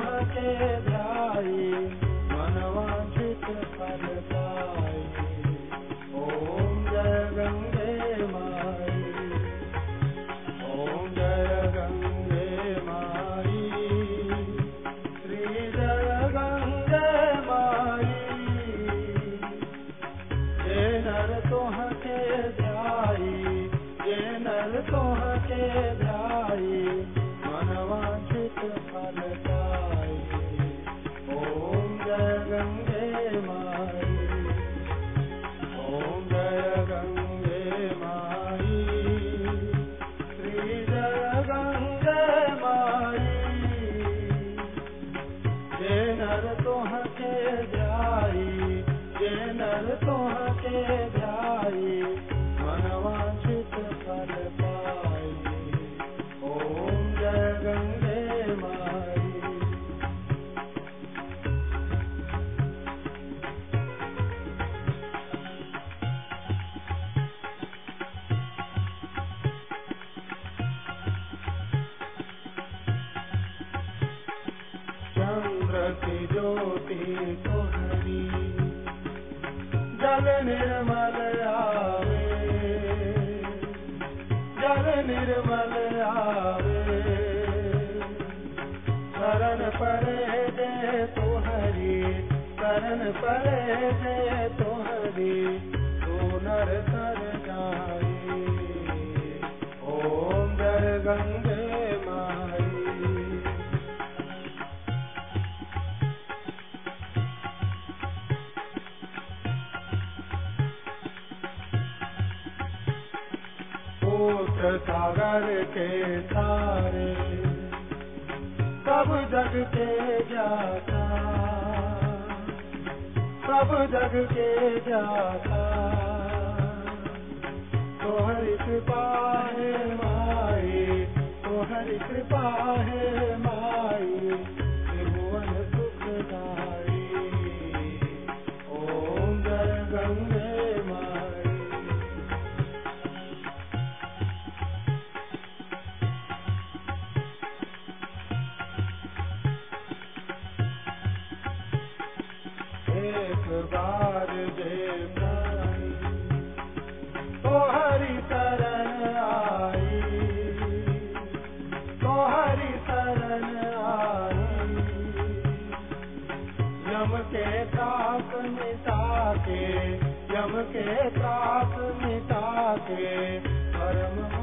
तुहके ध्याई मन वांछित फल पाई। ओम जय गंगे माई, ओम जय गंगे माई, श्री जय गंगे माई। जे नर तुहके ध्याई, जे नर तुहके ध्याई मन वांछित फल पाई। ओम जय गंगे माई, ओम जय गंगे माई, श्री जय गंगे माई। जे नर तुहके ध्याई, जे नर तुहके ध्याई मन वांछित फल पाई। ओम जय गंगे माई। चंद्र की ज्योति तुहरी जल निर्मल आवे, जल निर्मल आवे। शरण परे दे तुहरी, शरण परे दे तुहरी, तू नर तर जाई। ओम जय गंगे माई। पुत्र सागर के तारे सब जग के जाता, सब जग के जाता। तोहरी कृपा है माई, तोहरी कृपा है माई, त्रिभुवन सुखदाई। ओम जय गंगे माई। एक बार जे प्राणी तोहरी शरण आई, तोहरी शरण आई। यम के ताप मिटा के, यम के ताप मिटा के परम